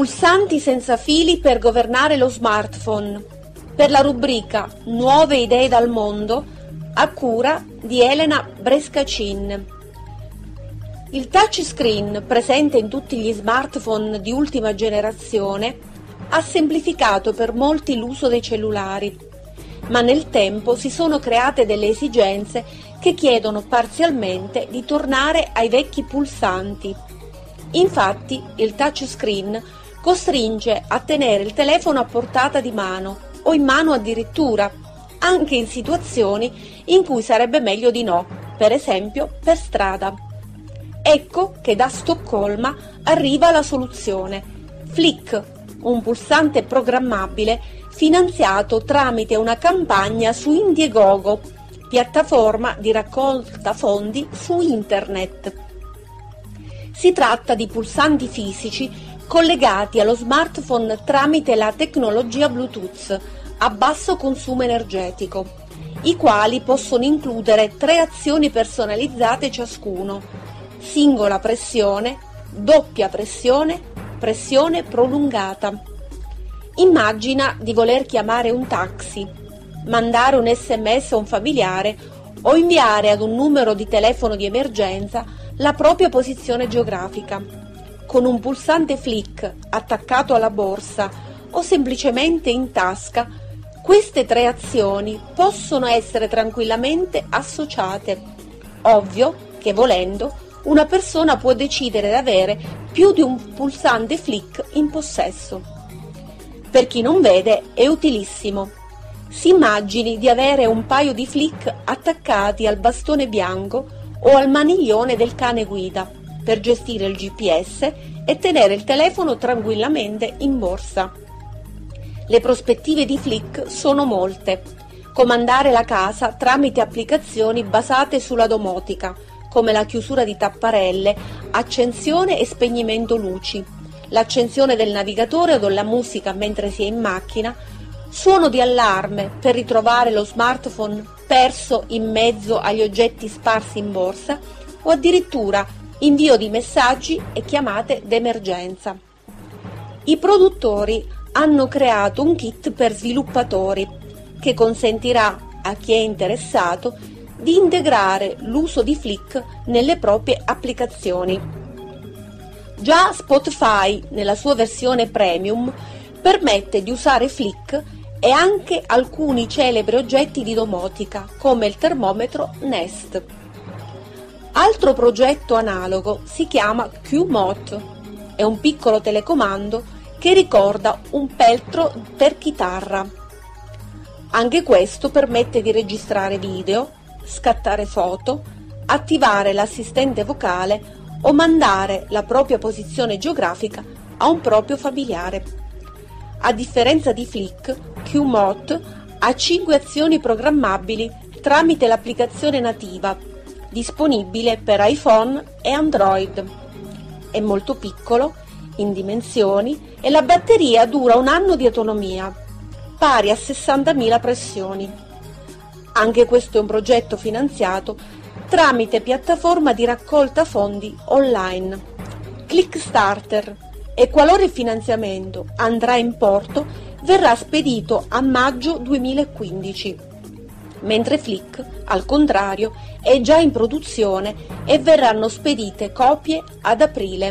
Pulsanti senza fili per governare lo smartphone, per la rubrica Nuove idee dal mondo, a cura di Elena Brescacin. Il touchscreen, presente in tutti gli smartphone di ultima generazione, ha semplificato per molti l'uso dei cellulari, ma nel tempo si sono create delle esigenze che chiedono parzialmente di tornare ai vecchi pulsanti. Infatti, il touchscreen costringe a tenere il telefono a portata di mano o in mano addirittura, anche in situazioni in cui sarebbe meglio di no, per esempio per strada. Ecco che da Stoccolma arriva la soluzione: Flick, un pulsante programmabile finanziato tramite una campagna su Indiegogo, piattaforma di raccolta fondi su internet. Si tratta di pulsanti fisici collegati allo smartphone tramite la tecnologia Bluetooth a basso consumo energetico, i quali possono includere 3 azioni personalizzate ciascuno: singola pressione, doppia pressione, pressione prolungata. Immagina di voler chiamare un taxi, mandare un SMS a un familiare o inviare ad un numero di telefono di emergenza la propria posizione geografica. Con un pulsante Flick attaccato alla borsa o semplicemente in tasca, queste 3 azioni possono essere tranquillamente associate. Ovvio che, volendo, una persona può decidere di avere più di un pulsante Flick in possesso. Per chi non vede è utilissimo. Si immagini di avere un paio di Flick attaccati al bastone bianco o al maniglione del cane guida per gestire il GPS e tenere il telefono tranquillamente in borsa. Le prospettive di Flick sono molte. Comandare la casa tramite applicazioni basate sulla domotica, come la chiusura di tapparelle, accensione e spegnimento luci, l'accensione del navigatore o della musica mentre si è in macchina, suono di allarme per ritrovare lo smartphone perso in mezzo agli oggetti sparsi in borsa o addirittura invio di messaggi e chiamate d'emergenza. I produttori hanno creato un kit per sviluppatori che consentirà a chi è interessato di integrare l'uso di Flick nelle proprie applicazioni. Già Spotify, nella sua versione premium, permette di usare Flick e anche alcuni celebri oggetti di domotica, come il termometro Nest. Altro progetto analogo si chiama Qmot. È un piccolo telecomando che ricorda un peltro per chitarra. Anche questo permette di registrare video, scattare foto, attivare l'assistente vocale o mandare la propria posizione geografica a un proprio familiare. A differenza di Flick, Qmot ha 5 azioni programmabili tramite l'applicazione nativa, disponibile per iPhone e Android. È molto piccolo in dimensioni e la batteria dura 1 anno di autonomia, pari a 60.000 pressioni. Anche questo è un progetto finanziato tramite piattaforma di raccolta fondi online, Clickstarter, e qualora il finanziamento andrà in porto verrà spedito a maggio 2015. Mentre Flick, al contrario, è già in produzione e verranno spedite copie ad aprile.